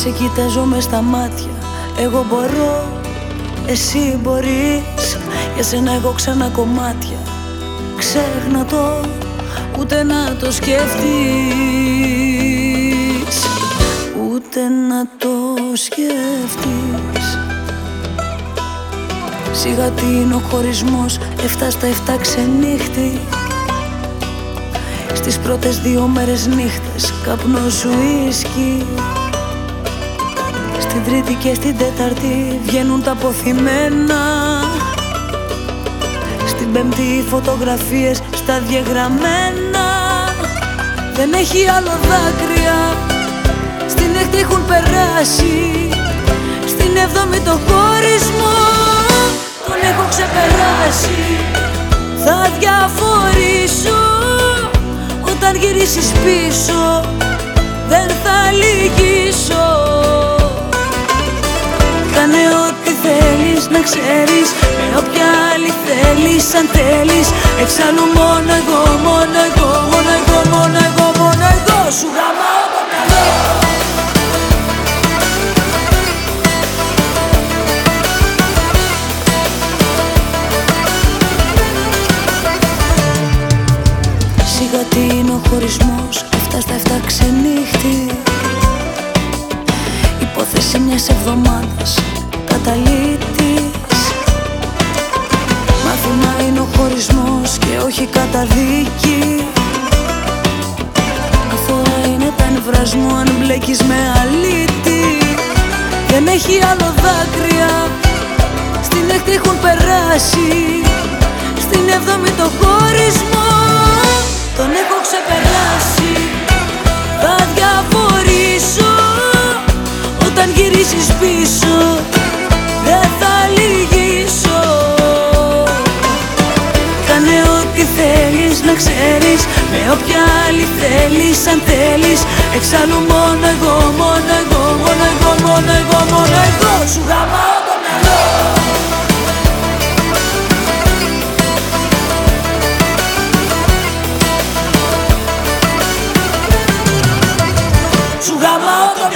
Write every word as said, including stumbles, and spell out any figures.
Σε κοιτάζω μες στα μάτια, εγώ μπορώ, εσύ μπορείς. Για σένα έχω ξανά κομμάτια, ξέχνα το, ούτε να το σκεφτείς. Ούτε να το σκεφτείς. Σιγά τι είναι ο χωρισμός, εφτά στα εφτά ξενύχτη. Στις πρώτες δύο μέρες νύχτες καπνό σου ίσκι. Στην τρίτη και στην τέταρτη βγαίνουν τα αποθυμένα. Στην πέμπτη φωτογραφίες στα διαγραμμένα. Δεν έχει άλλο δάκρυα, στην έκτη έχουν περάσει. Στην έβδομη το χωρισμό τον έχω ξεπεράσει. Θα διαφορήσω όταν γυρίσεις πίσω, δεν θα λυγίσω. Κάνε ό,τι θέλεις να ξέρεις, με όποια άλλη θέλεις αν θέλεις. Εξάλλου μόνο εγώ, μόνο εγώ, μόνο εγώ, μόνο εγώ, μόνο εγώ σου γαμάω το μυαλό. Σιγά τι είναι ο χωρισμός, εφτά στα εφτά ξενύχτη. Υπόθεση μιας εβδομάδας, καταλήτης. Μάθημα είναι ο χωρισμός και όχι καταδίκη. Αθώα είναι τα νευράς μου αν μπλέκεις με αλήτη. Δεν έχει άλλο δάκρυα, στην έκτη έχουν περάσει. Στην έβδομη το χωρισμό τον έχω ξεπεράσει. Θα διαφορήσω όταν γυρίσεις πίσω, δεν θα λυγίσω. Κάνε ό,τι θέλεις να ξέρεις, με όποια άλλη θέλεις αν θέλεις. Εξάλλου μόνο εγώ, μόνο εγώ, μόνο εγώ, μόνο εγώ, μόνο εγώ σου γαμάω το μυαλό. Σου γαμάω το μυαλό.